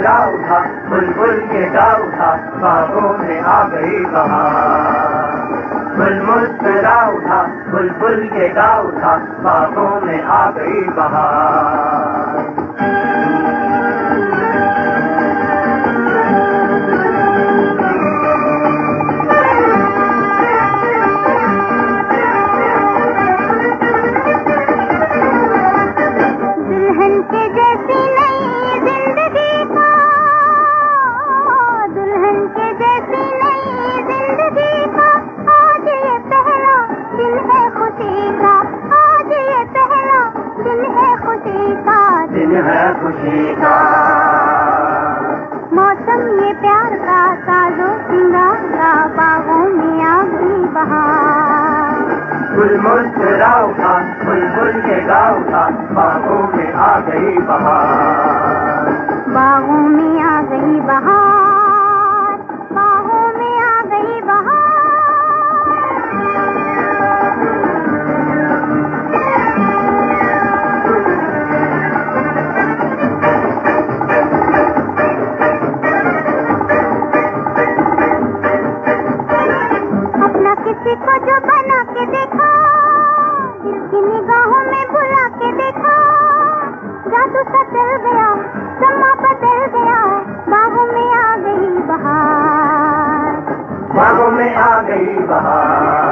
मुस्कुरा उठा, बुलबुल के गा उठा, बागों में आ गई बहार। फूल मुस्कुरा उठा, बुलबुल के गा उठा, बागों में आ गई बहार। खुशी का मौसम ये प्यार का, साजो सिंगार का, बागों में आ गई बहार। फूल मुस्कुरा उठा, बुलबुल के गा उठा, बागों में आ गई बहार। बागों में आ गई बहार, बागों में आ गई बहार। किसी को जो बना के देखा, दिल की निगाहों में बुला के देखा, जादू सा चल गया, समा बदल गया, बागों में आ गई बहार। बागों में आ गई बहार।